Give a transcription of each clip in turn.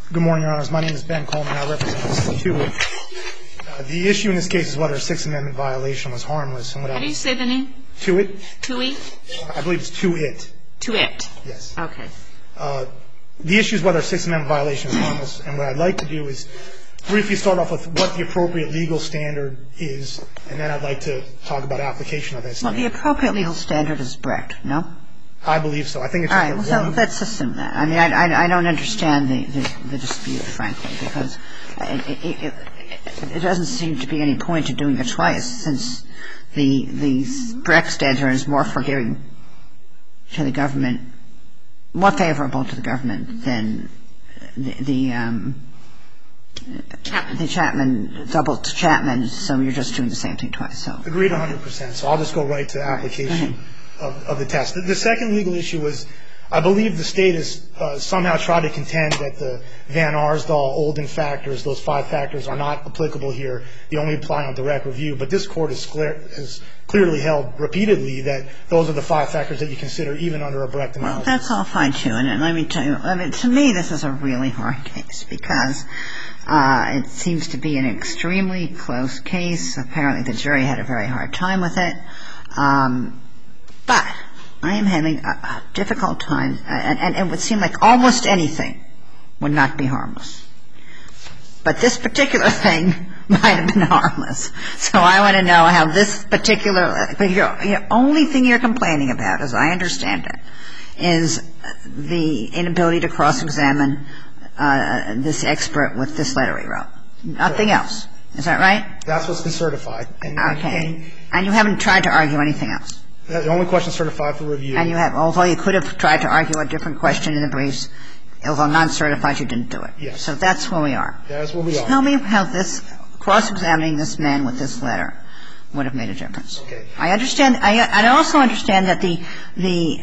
Good morning, Your Honors. My name is Ben Coleman. I represent Mr. Tuitt. The issue in this case is whether a Sixth Amendment violation was harmless. How do you say the name? Tuitt. Tuitt? I believe it's Tuitt. Tuitt. Yes. Okay. The issue is whether a Sixth Amendment violation is harmless, and what I'd like to do is briefly start off with what the appropriate legal standard is, and then I'd like to talk about application of that standard. Well, the appropriate legal standard is Brecht, no? I believe so. I think it's all right. Well, so let's assume that. I mean, I don't understand the dispute, frankly, because it doesn't seem to be any point to doing it twice, since the Brecht standard is more forgiving to the government, more favorable to the government than the Chapman, double Chapman, so you're just doing the same thing twice. So agreed 100%. So I'll just go right to application of the test. The second legal issue is, I believe the state has somehow tried to contend that the Van Arsdal, Olden factors, those 5 factors, are not applicable here. They only apply on direct review. But this Court has clearly held repeatedly that those are the 5 factors that you consider even under a Brecht analysis. Well, that's all fine, too. And let me tell you, to me, this is a really hard case because it seems to be an extremely close case. Apparently, the jury had a very hard time with it. But I am having a difficult time, and it would seem like almost anything would not be harmless. But this particular thing might have been harmless. So I want to know how this particular – the only thing you're complaining about, as I understand it, is the inability to cross-examine this expert with this letter he wrote. Nothing else. Is that right? That's what's been certified. Okay. And you haven't tried to argue anything else? The only question certified for review. And you have, although you could have tried to argue a different question in the briefs, although non-certified, you didn't do it. Yes. So that's where we are. That's where we are. Tell me how this cross-examining this man with this letter would have made a difference. Okay. I understand. I also understand that the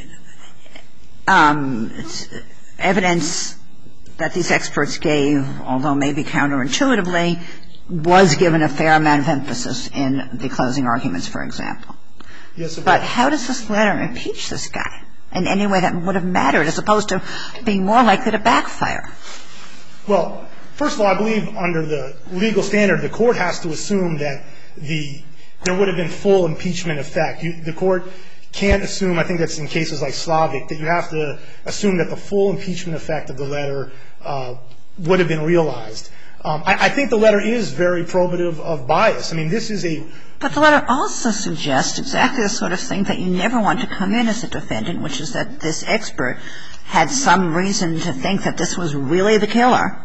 evidence that these experts gave, although maybe counterintuitively, was given a fair amount of emphasis in the closing arguments, for example. Yes, it was. But how does this letter impeach this guy in any way that would have mattered, as opposed to being more likely to backfire? Well, first of all, I believe under the legal standard, the Court has to assume that there would have been full impeachment effect. The Court can't assume, I think that's in cases like Slavic, that you have to assume that the full impeachment effect of the letter would have been realized. I think the letter is very probative of bias. I mean, this is a – But the letter also suggests exactly the sort of thing that you never want to come in as a defendant, which is that this expert had some reason to think that this was really the killer,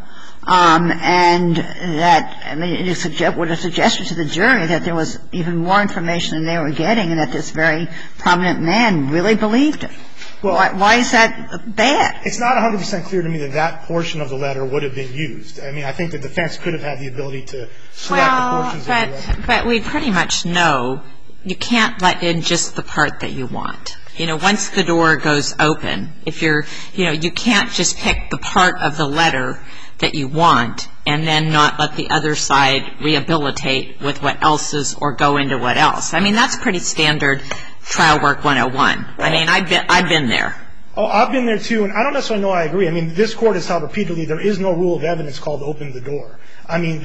and that, I mean, it would have suggested to the jury that there was even more information than they were getting and that this very prominent man really believed it. Well, why is that bad? It's not 100% clear to me that that portion of the letter would have been used. I mean, I think the defense could have had the ability to select the portions of the letter. But we pretty much know you can't let in just the part that you want. You know, once the door goes open, if you're, you know, you can't just pick the part of the letter that you want and then not let the other side rehabilitate with what else is or go into what else. I mean, that's pretty standard trial work 101. I mean, I've been there. Oh, I've been there, too, and I don't necessarily know I agree. I mean, this Court has held repeatedly there is no rule of evidence called open the door. I mean,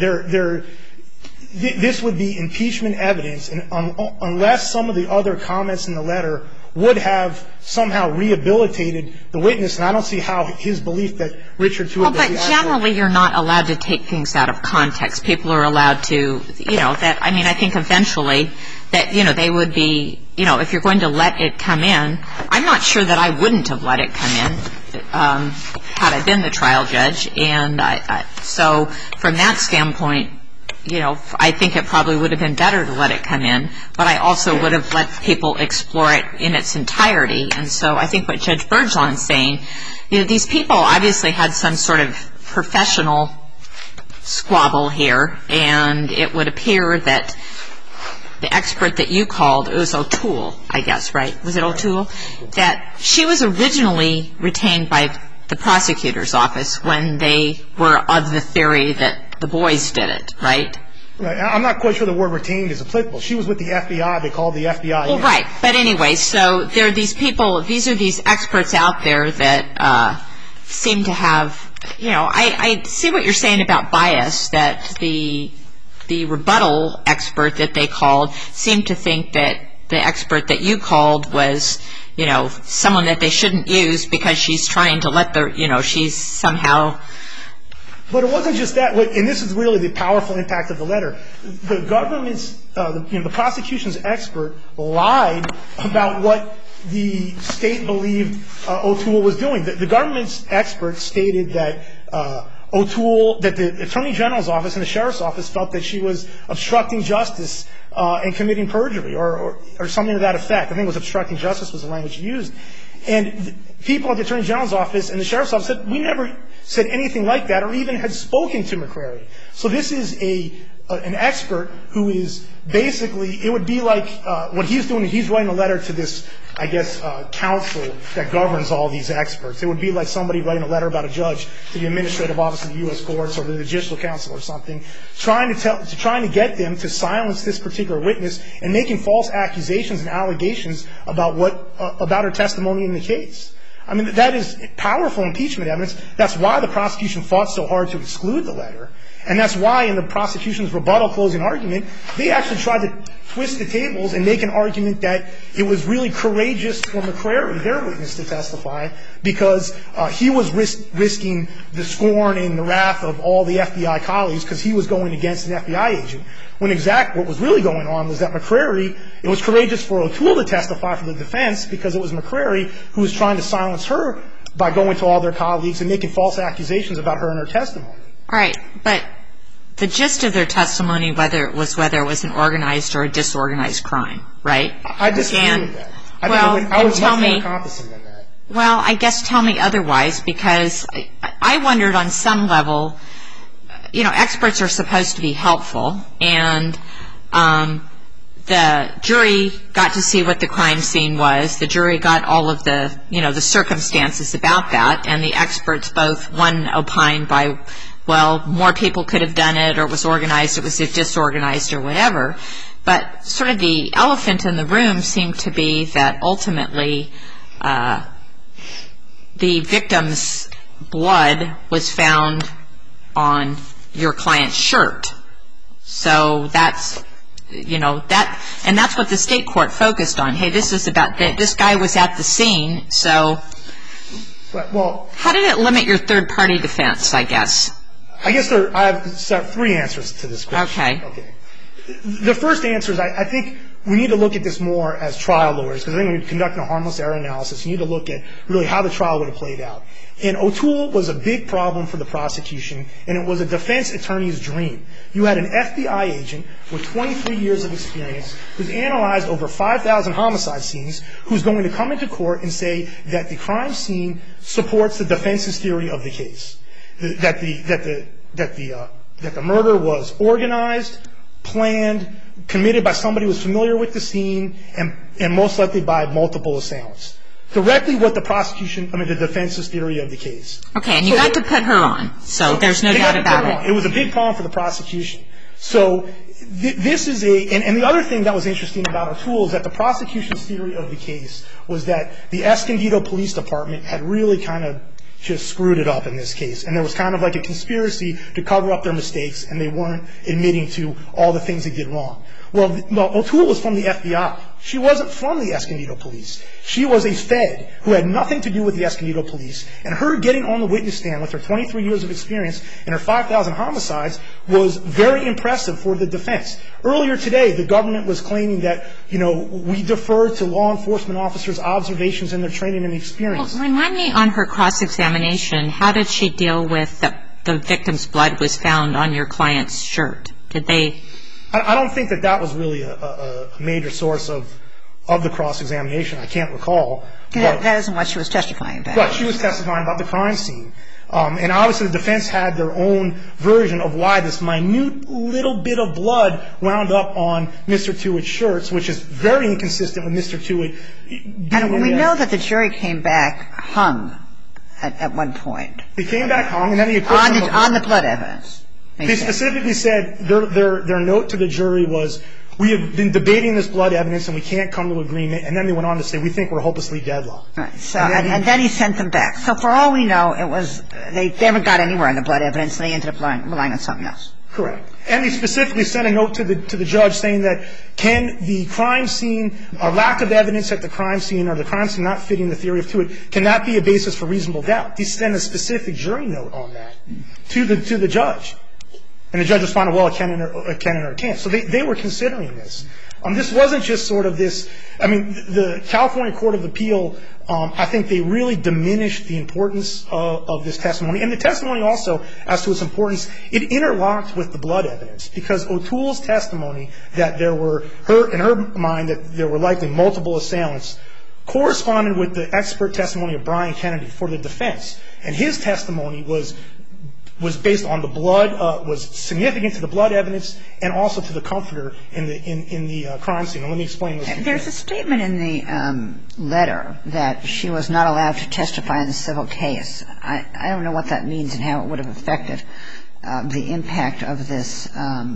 this would be impeachment evidence, and unless some of the other comments in the letter would have somehow rehabilitated the witness, and I don't see how his belief that Richard Tuitt was the actual. Well, but generally you're not allowed to take things out of context. People are allowed to, you know, that, I mean, I think eventually that, you know, they would be, you know, if you're going to let it come in, I'm not sure that I wouldn't have let it come in had I been the trial judge. And so from that standpoint, you know, I think it probably would have been better to let it come in, but I also would have let people explore it in its entirety. And so I think what Judge Bergeron's saying, you know, these people obviously had some sort of professional squabble here, and it would appear that the expert that you called, it was O'Toole, I guess, right? Was it O'Toole? That she was originally retained by the prosecutor's office when they were of the theory that the boys did it, right? Right. I'm not quite sure the word retained is applicable. She was with the FBI. They called the FBI. Well, right. But anyway, so there are these people, these are these experts out there that seem to have I see what you're saying about bias, that the rebuttal expert that they called seemed to think that the expert that you called was, someone that they shouldn't use because she's trying to let she's somehow. But it wasn't just that, and this is really the powerful impact of the letter. The government's, the prosecution's expert lied about what the state believed O'Toole was doing. The government's expert stated that O'Toole, that the Attorney General's office and the Sheriff's office felt that she was obstructing justice and committing perjury or something to that effect. I think it was obstructing justice was the language used. And people at the Attorney General's office and the Sheriff's office said, we never said anything like that or even had spoken to McCrary. So this is an expert who is basically, it would be like what he's doing, he's writing a letter to this, I guess, council that governs all these experts. It would be like somebody writing a letter about a judge to the administrative office of the U.S. courts or the judicial council or something, trying to get them to silence this particular witness and making false accusations and allegations about her testimony in the case. I mean, that is powerful impeachment evidence. That's why the prosecution fought so hard to exclude the letter. And that's why in the prosecution's rebuttal closing argument, they actually tried to twist the tables and make an argument that it was really courageous for McCrary, their witness, to testify because he was risking the scorn and the wrath of all the FBI colleagues because he was going against an FBI agent. When what was really going on was that McCrary, it was courageous for O'Toole to testify for the defense because it was McCrary who was trying to silence her by going to all their colleagues and making false accusations about her and her testimony. All right, but the gist of their testimony, whether it was an organized or a disorganized crime, right? I disagree with that. I was much more encompassing than that. Well, I guess tell me otherwise, because I wondered on some level, experts are supposed to be helpful, and the jury got to see what the crime scene was. The jury got all of the, the circumstances about that, and the experts both, one opined by, well, more people could have done it, or it was organized, it was disorganized, or whatever. But sort of the elephant in the room seemed to be that ultimately the victim's blood was found on your client's shirt. So that's, and that's what the state court focused on. Hey, this is about, this guy was at the scene, so. Well, how did it limit your third-party defense, I guess? I have three answers to this question. Okay. The first answer is I think we need to look at this more as trial lawyers, because I think when you're conducting a harmless error analysis, you need to look at really how the trial would have played out. And O'Toole was a big problem for the prosecution, and it was a defense attorney's dream. You had an FBI agent with 23 years of experience who's analyzed over 5,000 homicide scenes, who's going to come into court and say that the crime scene supports the defense's theory of the case. That the murder was organized, planned, committed by somebody who was familiar with the scene, and most likely by multiple assailants. Directly what the defense's theory of the case. Okay, and you got to put her on, so there's no doubt about it. It was a big problem for the prosecution. So this is and the other thing that was interesting about O'Toole is that the prosecution's theory of the case was that the Escondido Police Department had really kind of just screwed it up in this case. And there was kind of like a conspiracy to cover up their mistakes, and they weren't admitting to all the things they did wrong. Well, O'Toole was from the FBI. She wasn't from the Escondido Police. She was a Fed who had nothing to do with the Escondido Police, and her getting on the witness stand with her 23 years of experience and her 5,000 homicides was very impressive for the defense. Earlier today, the government was claiming that, we defer to law enforcement officers' observations and their training and experience. Well, remind me on her cross-examination, how did she deal with the victim's blood was found on your client's shirt? Did they... I don't think that was really a major source of the cross-examination. I can't recall. That isn't what she was testifying about. Right. She was testifying about the crime scene. And obviously the defense had their own version of why this minute little bit of blood wound up on Mr. Tewitt's shirts, which is very inconsistent with Mr. Tewitt. And we know that the jury came back hung at one point. They came back hung, and then he on the blood evidence. They specifically said their note to the jury was, we have been debating this blood evidence and we can't come to agreement. And then they went on to say, we think we're hopelessly deadlocked. Right. So, and then he sent them back. So for all we know, it was, they never got anywhere in the blood evidence, and they ended up relying on something else. Correct. And he specifically sent a note to the judge saying that can the crime scene, a lack of evidence at the crime scene or the crime scene not fitting the theory of Tewitt, can that be a basis for reasonable doubt? He sent a specific jury note on that to the judge. And the judge responded, well, it can or it can't. So they were considering this. This wasn't just sort of this. I mean, the California Court of Appeal, I think they really diminished the importance of this testimony. And the testimony also, as to its importance, it interlocked with the blood evidence. Because O'Toole's testimony that there were, in her mind, that there were likely multiple assailants, corresponded with the expert testimony of Brian Kennedy for the defense. And his testimony was based on the blood, was significant to the blood evidence and also to the comforter in the crime scene. And let me explain this. There's a statement in the letter that she was not allowed to testify in the civil case. I don't know what that means and how it would have affected the impact of this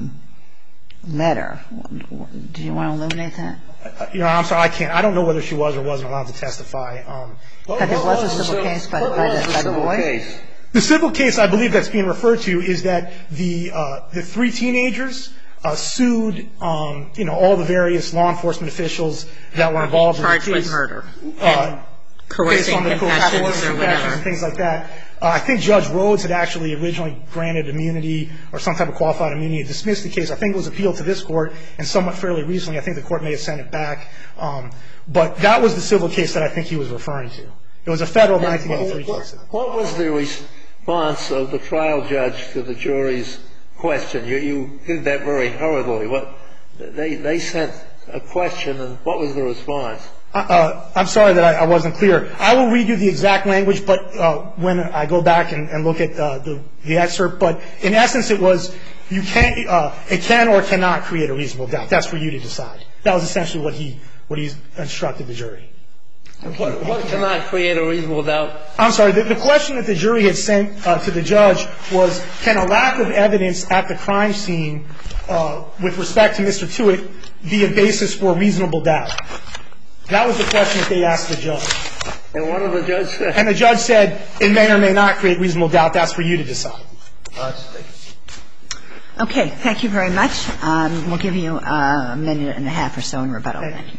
letter. Do you want to illuminate that? I'm sorry, I can't. I don't know whether she was or wasn't allowed to testify. But there was a civil case by the boy? The civil case, I believe, that's being referred to is that the three teenagers sued, all the various law enforcement officials that were involved in the case. Charged with murder. Coercing confessions or whatever. Things like that. I think Judge Rhodes had actually originally granted immunity or some type of qualified immunity, dismissed the case. I think it was appealed to this court, and somewhat fairly recently, I think the court may have sent it back. But that was the civil case that I think he was referring to. It was a federal 1983 case. What was the response of the trial judge to the jury's question? You did that very hurriedly. They sent a question, and what was the response? I'm sorry that I wasn't clear. I will read you the exact language, but when I go back and look at the excerpt. But in essence, it was it can or cannot create a reasonable doubt. That's for you to decide. That was essentially what he instructed the jury. What cannot create a reasonable doubt? I'm sorry. The question that the jury had sent to the judge was, can a lack of evidence at the crime scene with respect to Mr. Tewitt be a basis for reasonable doubt? That was the question that they asked the judge. And what did the judge say? And the judge said, it may or may not create reasonable doubt. That's for you to decide. Okay. Thank you very much. We'll give you a minute and a half or so in rebuttal. Thank you.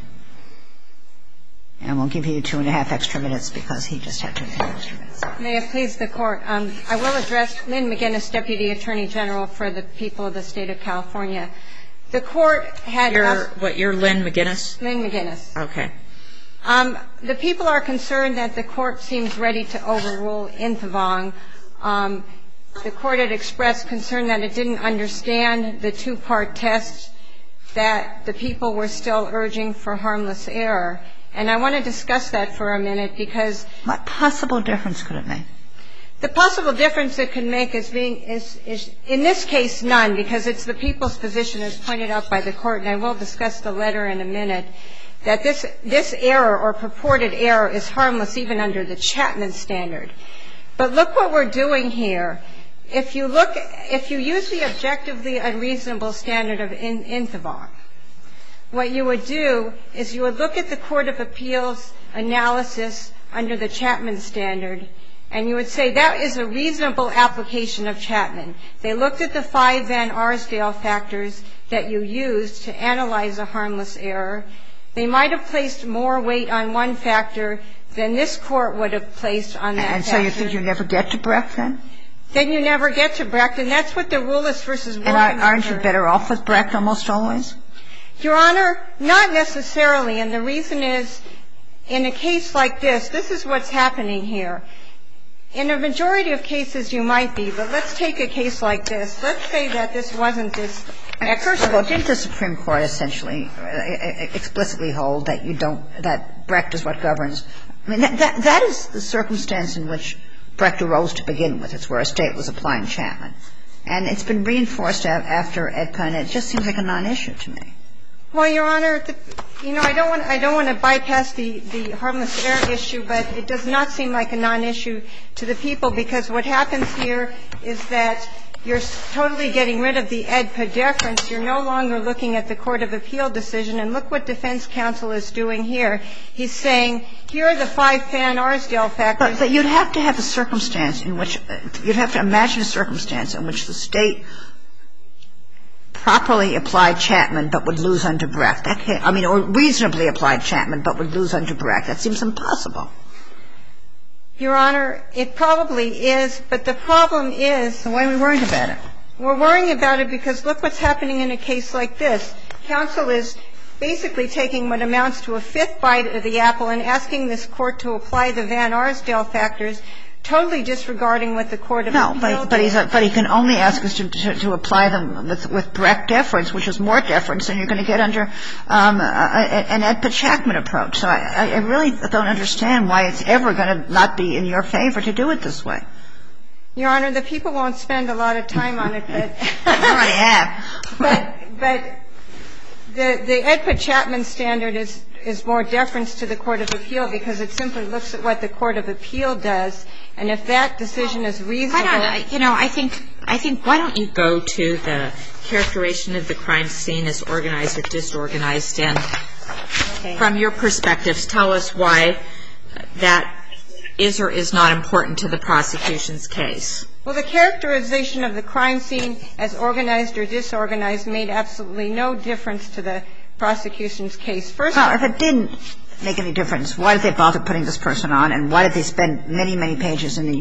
And we'll give you 2.5 extra minutes because he just had 2.5 extra minutes. May it please the Court. I will address Lynn McGinnis, Deputy Attorney General for the people of the State of California. The Court had You're Lynn McGinnis? Lynn McGinnis. Okay. The people are concerned that the Court seems ready to overrule Inthavong. The Court had expressed concern that it didn't understand the two-part test that the people were still urging for harmless error. And I want to discuss that for a minute because what possible difference could it make? The possible difference it could make is in this case none, because it's the people's position as pointed out by the Court, and I will discuss the letter in a minute, that this error or purported error is harmless even under the Chapman standard. But look what we're doing here. If you use the objectively unreasonable standard of Inthavong, what you would do is you would look at the Court of Appeals analysis under the Chapman standard, and you would say that is a reasonable application of Chapman. They looked at the 5 Van Arsdale factors that you used to analyze a harmless error. They might have placed more weight on one factor than this Court would have placed on that factor. And so you think you never get to Brecht then? Then you never get to Brecht, and that's what the Rulis v. Wilkins. And aren't you better off with Brecht almost always? Your Honor, not necessarily. And the reason is, in a case like this, this is what's happening here. In a majority of cases you might be, but let's take a case like this. Let's say that this wasn't this expert. First of all, didn't the Supreme Court essentially explicitly hold that you don't – that Brecht is what governs? I mean, that is the circumstance in which Brecht arose to begin with. It's where a State was applying Chapman. And it's been reinforced after AEDPA, and it just seems like a non-issue to me. Well, Your Honor, I don't want to bypass the harmless error issue, but it does not seem like a non-issue to the people, because what happens here is that you're totally getting rid of the AEDPA deference. You're no longer looking at the court of appeal decision. And look what defense counsel is doing here. He's saying, here are the 5 Van Arsdale factors. But you'd have to have a circumstance in which you'd have to imagine a circumstance in which the State properly applied Chapman but would lose under Brecht. That can't, I mean, or reasonably applied Chapman but would lose under Brecht. That seems impossible. Your Honor, it probably is, but the problem is. So why are we worried about it? We're worrying about it because look what's happening in a case like this. Counsel is basically taking what amounts to a 5th bite of the apple and asking this Court to apply the Van Arsdale factors, totally disregarding what the court of appeal did. No, but he can only ask us to apply them with Brecht deference, which is more deference than you're going to get under an AEDPA Chapman approach. So I really don't understand why it's ever going to not be in your favor to do it this way. Your Honor, the people won't spend a lot of time on it, but I already have. But the AEDPA Chapman standard is more deference to the court of appeal because it simply looks at what the court of appeal does, and if that decision is reasonable. I think why don't you go to the characterization of the crime scene as organized or disorganized, and from your perspectives, tell us why that is or is not important to the prosecution's case. Well, the characterization of the crime scene as organized or disorganized made absolutely no difference to the prosecution's case. First of all, if it didn't make any difference, why did they bother putting this person on, and why did they spend many, many pages in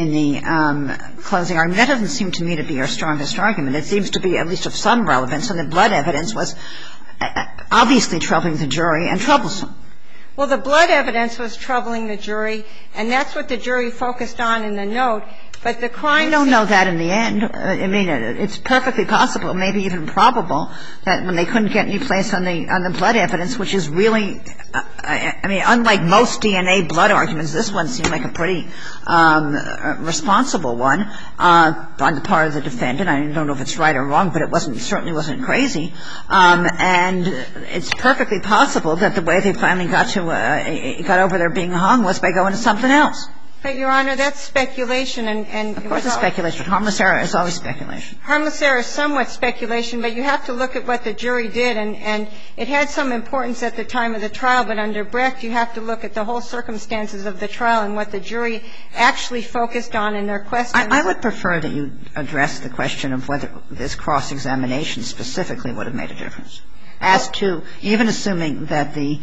the closing argument? That doesn't seem to me to be your strongest argument. It seems to be at least of some relevance, and the blood evidence was obviously troubling the jury and troublesome. Well, the blood evidence was troubling the jury, and that's what the jury focused on in the note. But the crime scene. We don't know that in the end. I mean, it's perfectly possible, maybe even probable, that when they couldn't get any place on the blood evidence, which is really, I mean, unlike most DNA blood arguments, this one seemed like a pretty responsible one on the part of the defendant. I don't know if it's right or wrong, but it certainly wasn't crazy. And it's perfectly possible that the way they finally got over their being hung was by going to something else. But, Your Honor, that's speculation, and of course it's speculation. Harmless error is always speculation. Harmless error is somewhat speculation, but you have to look at what the jury did, and it had some importance at the time of the trial, but under Brecht you have to look at the whole circumstances of the trial and what the jury actually focused on in their questions. I would prefer that you address the question of whether this cross-examination specifically would have made a difference, as to even assuming that the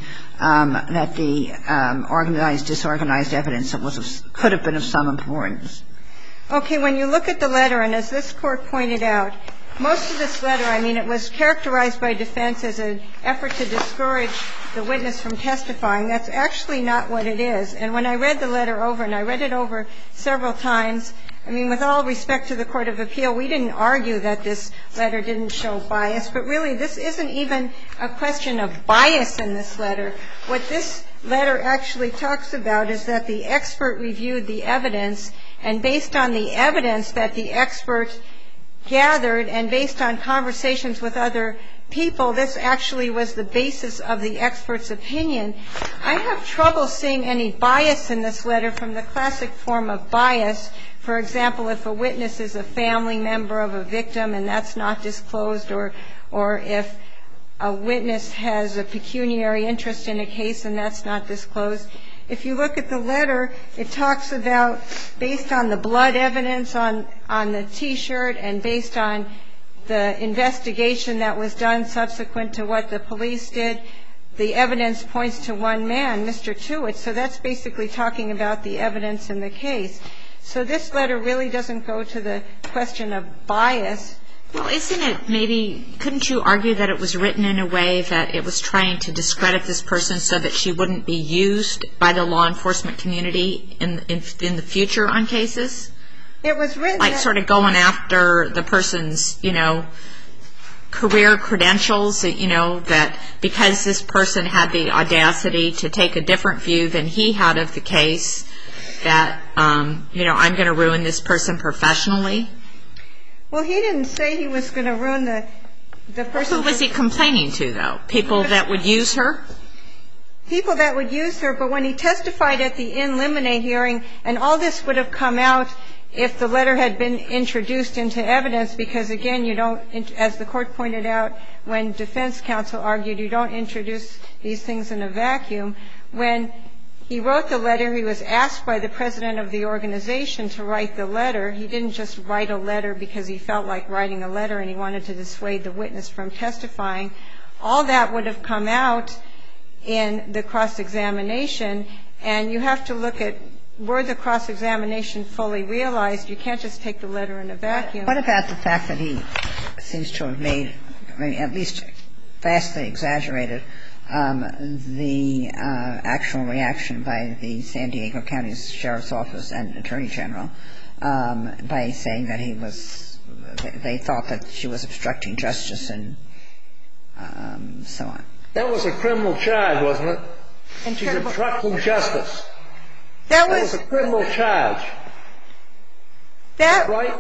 organized, disorganized evidence could have been of some importance. Okay. When you look at the letter, and as this Court pointed out, most of this letter, I mean, it was characterized by defense as an effort to discourage the witness from testifying. That's actually not what it is. And when I read the letter over, and I read it over several times, I mean, with all respect to the Court of Appeal, we didn't argue that this letter didn't show bias, but really this isn't even a question of bias in this letter. What this letter actually talks about is that the expert reviewed the evidence, and based on the evidence that the expert gathered and based on conversations with other people, this actually was the basis of the expert's opinion. I have trouble seeing any bias in this letter from the classic form of bias. For example, if a witness is a family member of a victim and that's not disclosed, or if a witness has a pecuniary interest in a case and that's not disclosed. If you look at the letter, it talks about, based on the blood evidence on the T-shirt and based on the investigation that was done subsequent to what the police did, the evidence points to one man, Mr. Tewitt. So that's basically talking about the evidence in the case. So this letter really doesn't go to the question of bias. Well, isn't it maybe, couldn't you argue that it was written in a way that it was trying to discredit this person so that she wouldn't be used by the law enforcement community in the future on cases? It was written like sort of going after the person's, career credentials, that because this person had the audacity to take a different view than he had of the case, that, I'm going to ruin this person professionally? Well, he didn't say he was going to ruin the person. Who was he complaining to, though? People that would use her? People that would use her, but when he testified at the in limine hearing, and all this would have come out if the letter had been introduced into evidence, because, again, you don't, as the Court pointed out when defense counsel argued, you don't introduce these things in a vacuum. When he wrote the letter, he was asked by the president of the organization to write the letter. He didn't just write a letter because he felt like writing a letter and he wanted to dissuade the witness from testifying. All that would have come out in the cross-examination, and you have to look at were the cross-examination fully realized. You can't just take the letter in a vacuum. What about the fact that he seems to have made, I mean, at least vastly exaggerated the actual reaction by the San Diego County Sheriff's Office and Attorney General by saying that he was, they thought that she was obstructing justice and so on? That was a criminal charge, wasn't it? She's obstructing justice. That was a criminal charge. That right?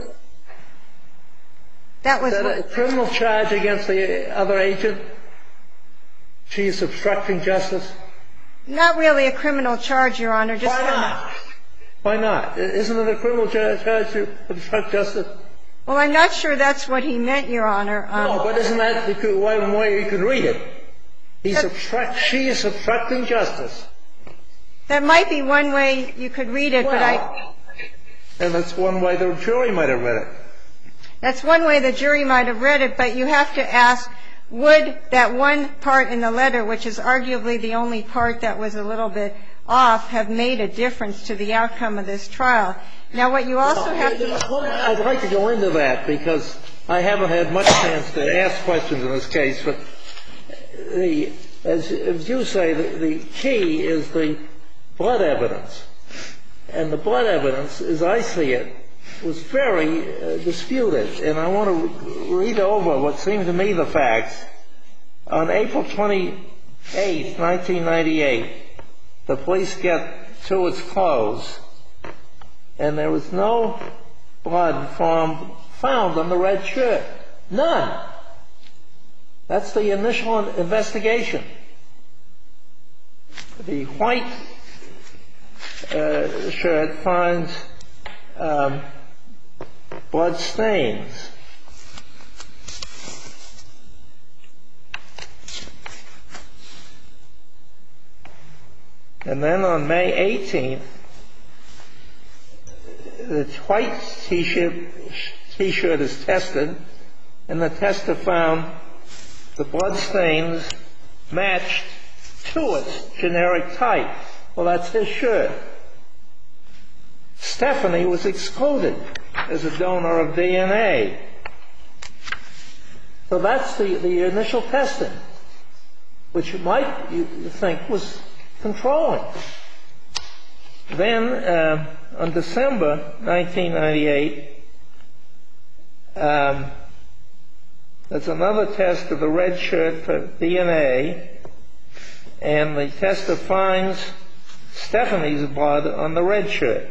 That was a criminal charge against the other agent? She's obstructing justice? Not really a criminal charge, Your Honor. Why not? Why not? Isn't it a criminal charge to obstruct justice? Well, I'm not sure that's what he meant, Your Honor. No, but isn't that one way you could read it? She is obstructing justice. That might be one way you could read it, but and that's one way the jury might have read it. That's one way the jury might have read it, but you have to ask, would that one part in the letter, which is arguably the only part that was a little bit off, have made a difference to the outcome of this trial? Now, what you also have to I'd like to go into that because I haven't had much chance to ask questions in this case, but as you say, the key is the blood evidence. And the blood evidence, as I see it, was very disputed. And I want to read over what seemed to me the facts. On April 28, 1998, the police get to its close, and there was no blood found on the red shirt. None. That's the initial investigation. The white shirt finds blood stains. And then on May 18th, the white T-shirt is tested, and the tester found the blood stains matched to its generic type. Well, that's his shirt. Stephanie was excluded as a donor of DNA. So that's the initial testing, which you might think was controlling. Then, on December 1998, there's another test of the red shirt for DNA, and the tester finds Stephanie's blood on the red shirt.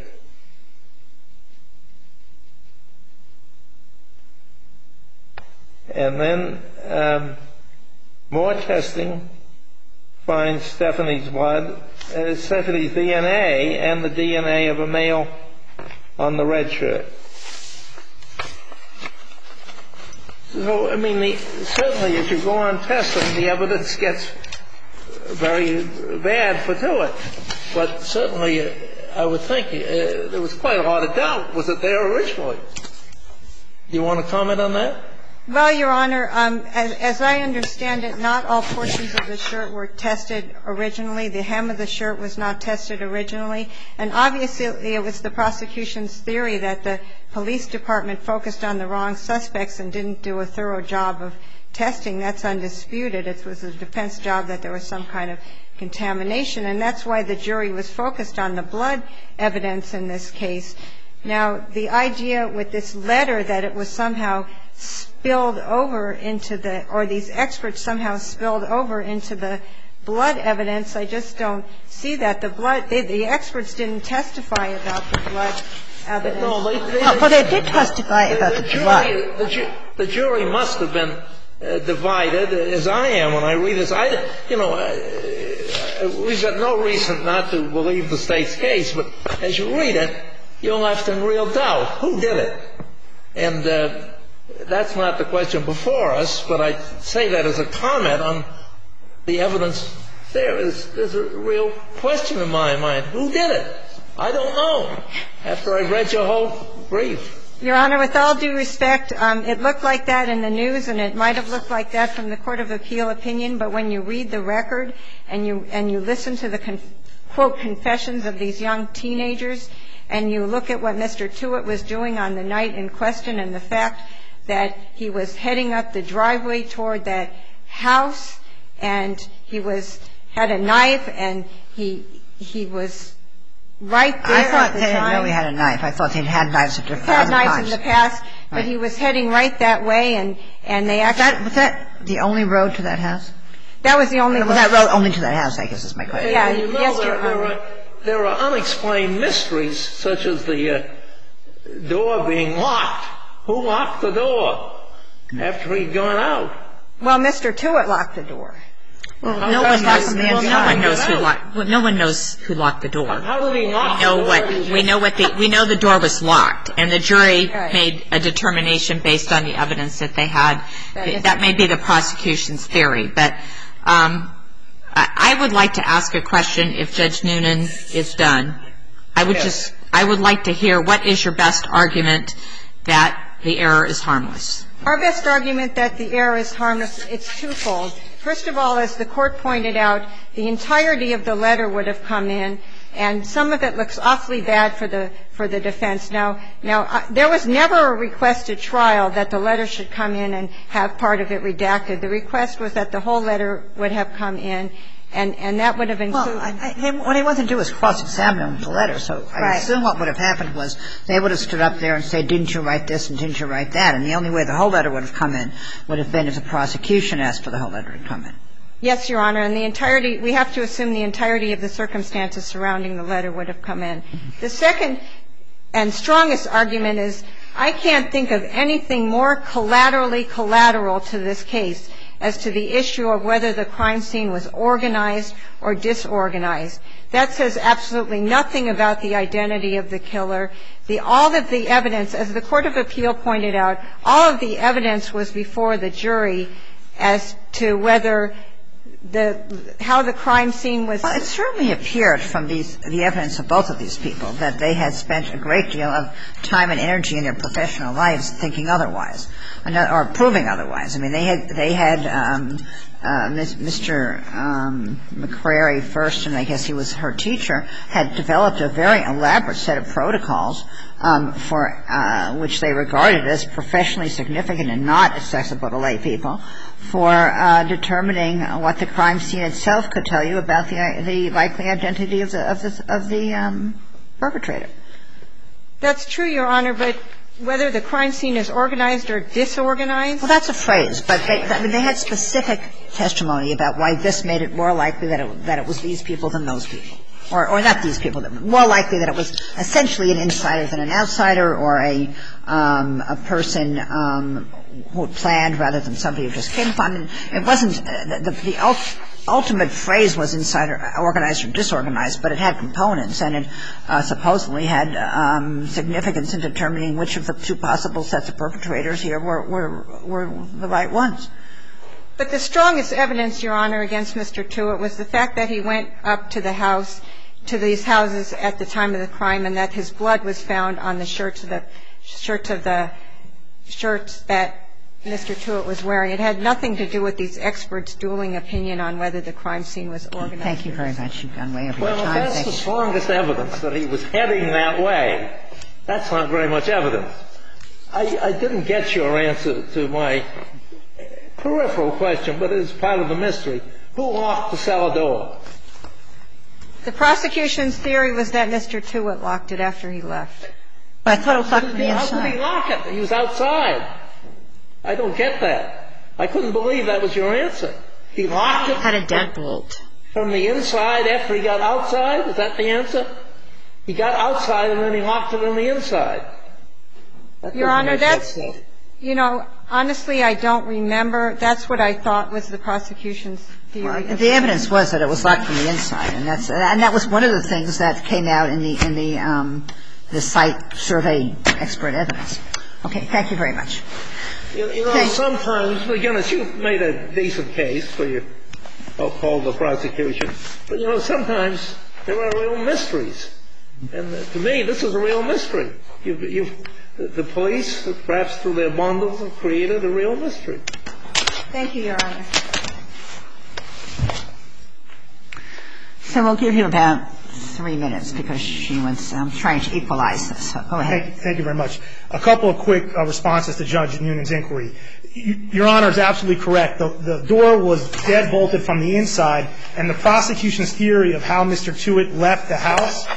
And then more testing finds Stephanie's blood, Stephanie's DNA, and the DNA of a male on the red shirt. So, I mean, certainly as you go on testing, the evidence gets very bad for it. But certainly, I would think there was quite a lot of doubt. Was it there originally? Do you want to comment on that? Well, Your Honor, as I understand it, not all portions of the shirt were tested originally. The hem of the shirt was not tested originally. And obviously, it was the prosecution's theory that the police department focused on the wrong suspects and didn't do a thorough job of testing. That's undisputed. It was the defense job that there was some kind of contamination. And that's why the jury was focused on the blood evidence in this case. Now, the idea with this letter that it was somehow spilled over into the, or these experts somehow spilled over into the blood evidence, I just don't see that. The blood, the experts didn't testify about the blood evidence. No, well, they did testify about the blood. The jury must have been divided, as I am when I read this. We've got no reason not to believe the State's case, but as you read it, you're left in real doubt. Who did it? And that's not the question before us, but I say that as a comment on the evidence there. There's a real question in my mind. Who did it? I don't know, after I read your whole brief. Your Honor, with all due respect, it looked like that in the news, and it might have looked like that from the Court of Appeal opinion, but when you read the record and you listen to the, quote, confessions of these young teenagers, and you look at what Mr. Tewitt was doing on the night in question and the fact that he was heading up the driveway toward that house, and he had a knife, and he was right there at the time. I thought they didn't know he had a knife. I thought he'd had knives at different times. times. Had knives in the past, but he was heading right that way, and they actually... Was that the only road to that house? That was the only road. Was that road only to that house, I guess is my question. Yeah, you know, yes, Your Honor. There are unexplained mysteries, such as the door being locked. Who locked the door after he'd gone out? Well, Mr. Tewitt locked the door. Well, no one knows who locked the door. How did he lock the door? We know the door was locked, and the jury made a determination based on the evidence that they had. That may be the prosecution's theory, but I would like to ask a question if Judge Noonan is done. I would like to hear what is your best argument that the error is harmless. Our best argument that the error is harmless, it's twofold. First of all, as the Court pointed out, the entirety of the letter would have come in, and some of it looks awfully bad for the defense. Now, there was never a request at trial that the letter should come in and have part of it redacted. The request was that the whole letter would have come in, and that would have included... Well, what he wanted to do was cross-examine him with the letter, so I assume what would have happened was they would have stood up there and said, didn't you write this and didn't you write that? And the only way the whole letter would have come in would have been if the prosecution asked for the whole letter to come in. Yes, Your Honor, and the entirety, we have to assume the entirety of the circumstances surrounding the letter would have come in. The second and strongest argument is I can't think of anything more collateral to this case as to the issue of whether the crime scene was organized or disorganized. That says absolutely nothing about the identity of the killer. All of the evidence, as the Court of Appeal pointed out, all of the evidence was before the jury as to whether how the crime scene was. Well, it certainly appeared from the evidence of both of these people that they had spent a great deal of time and energy in their professional lives thinking otherwise, or proving otherwise. I mean, they had Mr. McCrary first, and I guess he was her teacher, had developed a very elaborate set of protocols for which they regarded as professionally significant and not accessible to lay people, for determining what the crime scene itself could tell you about the likely identity of the perpetrator. That's true, Your Honor, but whether the crime scene is organized or disorganized? Well, that's a phrase, but they had specific testimony about why this made it more likely that it was these people than those people. Or not these people, more likely that it was essentially an insider than an outsider, or a person who planned rather than somebody who just came upon it. It wasn't the ultimate phrase was insider, organized or disorganized, but it had components, and it supposedly had significance in determining which of the two possible sets of perpetrators here were the right ones. But the strongest evidence, Your Honor, against Mr. Tewitt was the fact that he went up to the house, to these houses at the time of the crime, and that his blood was found on the shirts that Mr. Tewitt was wearing. It had nothing to do with these experts' dueling opinion on whether the crime scene was organized. Thank you very much. You've gone way over your time. Well, if that's the strongest evidence that he was heading that way, that's not very much evidence. I didn't get your answer to my peripheral question, but it's part of the mystery. Who locked the cellar door? The prosecution's theory was that Mr. Tewitt locked it after he left. But I thought it was locked from the inside. How could he lock it? He was outside. I don't get that. I couldn't believe that was your answer. He locked it. Had a deadbolt. From the inside after he got outside? Is that the answer? He got outside and then he locked it on the inside. Your Honor, that's, you know, honestly, I don't remember. That's what I thought was the prosecution's theory. Well, the evidence was that it was locked from the inside, and that was one of the things that came out in the the site survey expert evidence. Okay. Thank you very much. You know, sometimes, again, you've made a decent case for your call the prosecution, but, you know, sometimes there are real mysteries. And to me, this is a real mystery. The police, perhaps through their bundles, have created a real mystery. Thank you, Your Honor. So we'll give you about 3 minutes because she was trying to equalize this. So go ahead. Thank you very much. A couple of quick responses to Judge Noonan's inquiry. Your Honor is absolutely correct. The door was dead bolted from the inside, and the prosecution's theory of how Mr. Tewitt left the house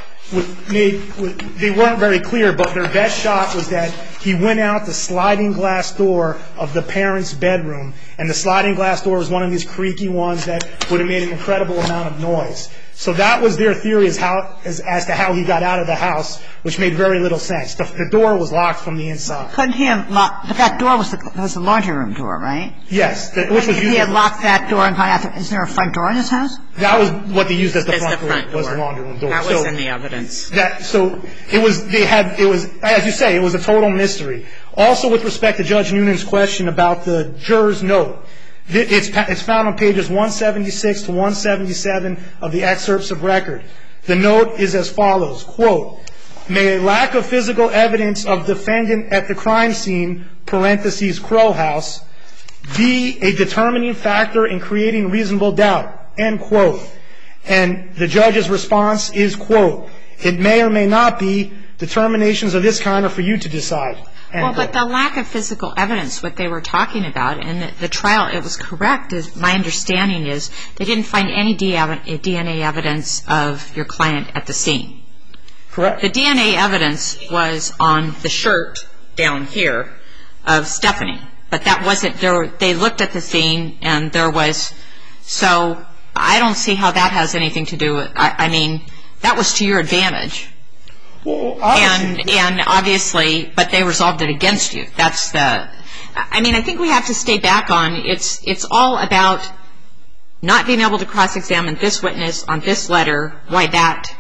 they weren't very clear, but their best shot was that he went out the sliding glass door of the parents' bedroom, and the sliding glass door was one of these creaky ones that would have made an incredible amount of noise. So that was their theory as to how he got out of the house, which made very little sense. The door was locked from the inside. Couldn't he have locked? But that door was the laundry room door, right? Yes. If he had locked that door and gone out, is there a front door in his house? That was what they used as the front door. Was the laundry room door. That was in the evidence. So it was, as you say, it was a total mystery. Also, with respect to Judge Noonan's question about the juror's note, it's found on pages 176 to 177 of the excerpts of record. The note is as follows, quote, may a lack of physical evidence of defendant at the crime scene, parentheses, Crow House, be a determining factor in creating reasonable doubt, end quote. And the judge's response is, quote, it may or may not be. Determinations of this kind are for you to decide. Well, but the lack of physical evidence, what they were talking about, and the trial, it was correct, as my understanding is, they didn't find any DNA evidence of your client at the scene. Correct. The DNA evidence was on the shirt down here of Stephanie, but that wasn't, they looked at the scene and there was, so I don't see how that has anything to do with, I mean, that was to your advantage. Well, obviously. And obviously, but they resolved it against you. That's the, I mean, I think we have to stay back on, it's all about not being able to cross-examine this witness on this letter, why that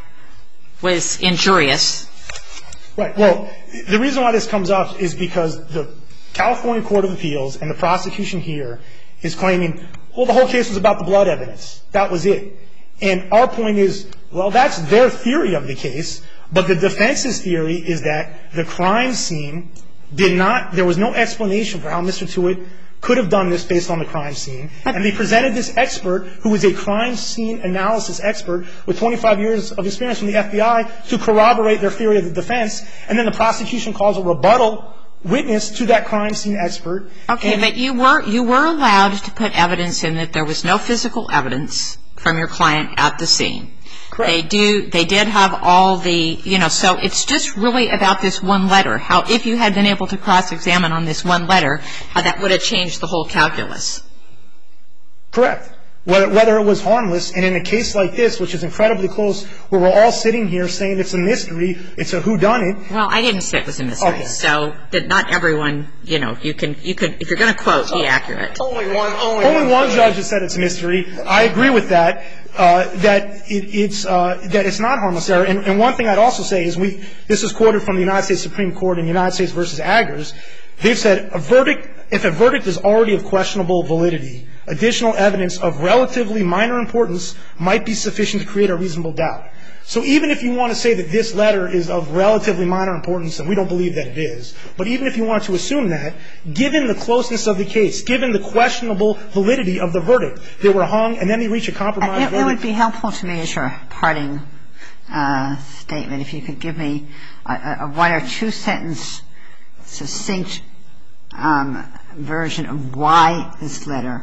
was injurious. Right. Well, the reason why this comes up is because the California Court of Appeals and the prosecution here is claiming, well, the whole case was about the blood evidence. That was it. And our point is, well, that's their theory of the case, but the defense's theory is that the crime scene did not, there was no explanation for how Mr. Tewitt could have done this based on the crime scene. And they presented this expert, who was a crime scene analysis expert with 25 years of experience from the FBI, to corroborate their theory of the defense. And then the prosecution calls a rebuttal witness to that crime scene expert. Okay, but you were allowed to put evidence in that there was no physical evidence from your client at the scene. Correct. They did have all the, so it's just really about this one letter. How, if you had been able to cross-examine on this one letter, how that would have changed the whole calculus. Correct. Whether it was harmless, and in a case like this, which is incredibly close, where we're all sitting here saying it's a mystery, it's a whodunit. Well, I didn't say it was a mystery. Okay. So that not everyone, you can, if you're going to quote, be accurate. Only one judge has said it's a mystery. I agree with that. That it's not harmless error. And one thing I'd also say is this is quoted from the United States Supreme Court in United States versus Aggers. They've said if a verdict is already of questionable validity, additional evidence of relatively minor importance might be sufficient to create a reasonable doubt. So even if you want to say that this letter is of relatively minor importance, and we don't believe that it is, but even if you want to assume that, given the closeness of the case, given the questionable validity of the verdict, they were hung and then they reach a compromise verdict. It would be helpful to me as your parting statement if you could give me a one or two sentence succinct version of why this letter.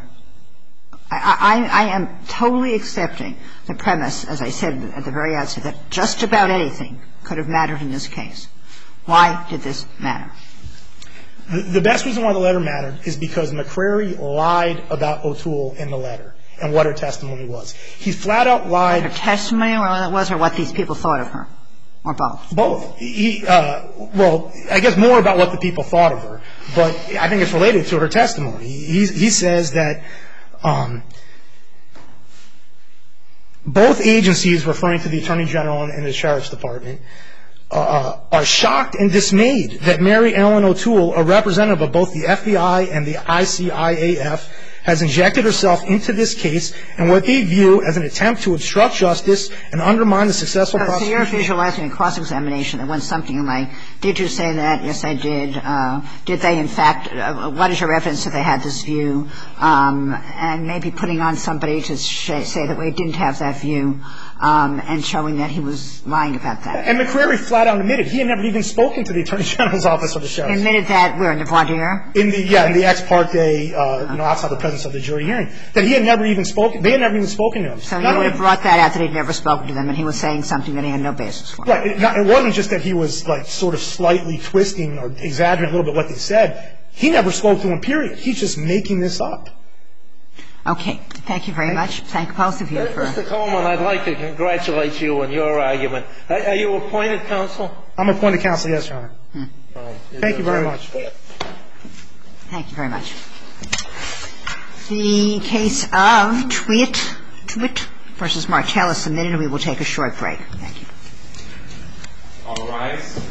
I am totally accepting the premise, as I said at the very outset, that just about anything could have mattered in this case. Why did this matter? The best reason why the letter mattered is because McCrary lied about O'Toole in the letter and what her testimony was. He flat out lied. What her testimony was or what these people thought of her? Or both? Both. Well, I guess more about what the people thought of her, but I think it's related to her testimony. He says that both agencies, referring to the Attorney General and the Sheriff's Department, are shocked and dismayed that Mary Ellen O'Toole, a representative of both the FBI and the ICIAF, has injected herself into this case and what they view as an attempt to obstruct justice and undermine the successful prosecution. So you're visualizing a cross-examination that went something like, did you say that? Yes, I did. Did they, in fact, what is your evidence that they had this view? And maybe putting on somebody to say that we didn't have that view and showing that he was lying about that. And McCrary flat out admitted he had never even spoken to the Attorney General's office or the sheriff's. Admitted that we're in the voir dire? In the ex parte, outside the presence of the jury hearing, that he had never even spoken. They had never even spoken to him. So he would have brought that out that he'd never spoken to them, and he was saying something that he had no basis for. Right. It wasn't just that he was like sort of slightly twisting or exaggerating a little bit what they said. He never spoke to him, period. He's just making this up. Okay. Thank you very much. Thank both of you for. Mr. Coleman, I'd like to congratulate you on your argument. Are you appointed counsel? I'm appointed counsel, yes, Your Honor. Thank you very much. Thank you very much. The case of Tweet versus Martell is submitted, and we will take a short break. Thank you. All rise.